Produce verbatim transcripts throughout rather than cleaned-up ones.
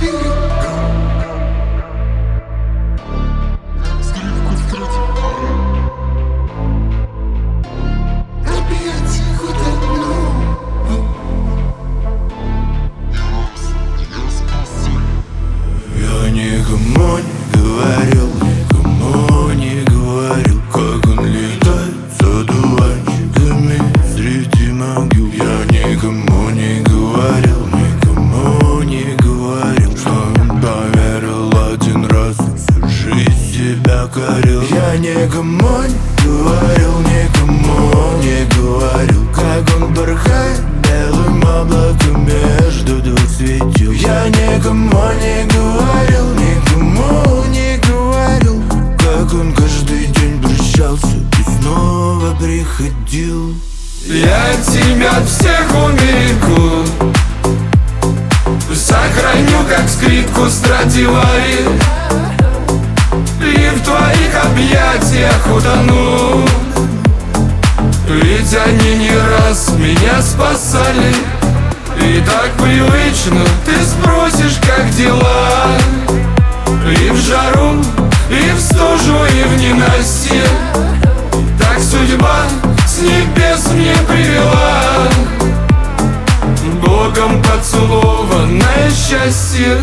Никому не говорил, никому не говорил, как он летает с одуванчиками среди могил. Я никому не говорил, никому не говорил, что он поверил один раз и всю жизнь себя корил. Я никому не говорил, никому не говорил, как он порхает белым облаком между двух светил. Я никому не говорил, никому не говорил, как он каждый день прощался и снова приходил. Я тебя от всех уберегу, сохраню как скрипку Страдивари, и в твоих объятиях утону. Ведь они не раз меня спасали. И так привычно ты спросишь, как дела. И в жару, и в стужу, и в ненастье. Так судьба с небес мне привела Богом поцелованное счастье.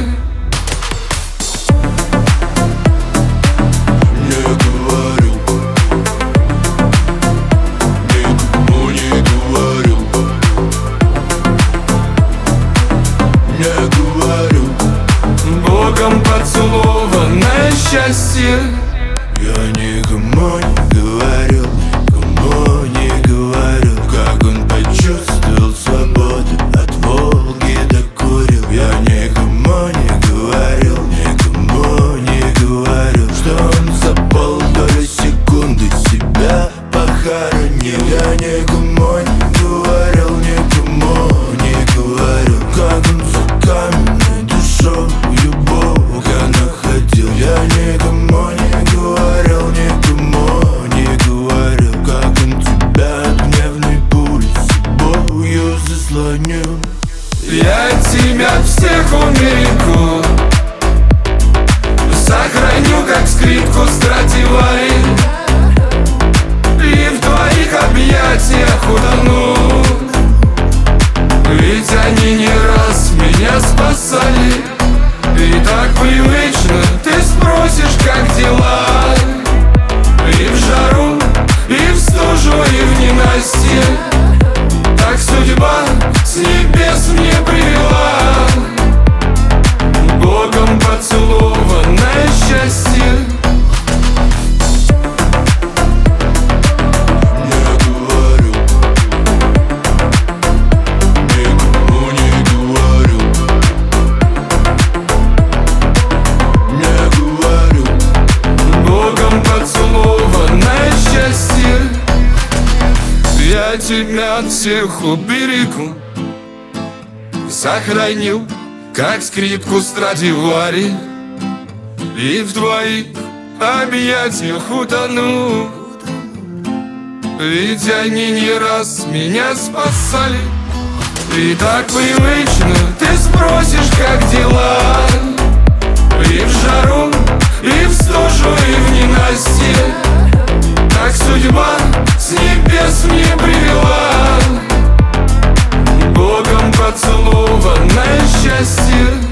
Богом поцелованное счастье. Я никому не говорил, никому не говорил, как он почувствовал свободу от Волги до Курил. Я никому не говорил, никому не говорил, что он за полторы секунды себя похоронил. Я никому не говорил, никому не говорил, как он за каменной душою Бога находил. Я никому не говорил, никому не говорил, как он тебя от гневной пули собою заслонил. Я тебя от всех уберегу, сохраню как скрипку Страдивари, и в твоих объятиях утону. Ведь они не раз меня спасали. И так привычно ты спросишь, как дела. И в жару, и в стужу, и в ненастье. Так судьба с небес мне привела Богом поцелованное счастье. Я тебя от всех уберегу, сохраню как скрипку Страдивари, и в твоих объятиях утону. Ведь они не раз меня спасали. И так привычно ты спросишь, как дела. И в жару, и в стужу, и в ненастье. Так судьба с небес мне привела Богом поцелованное счастье.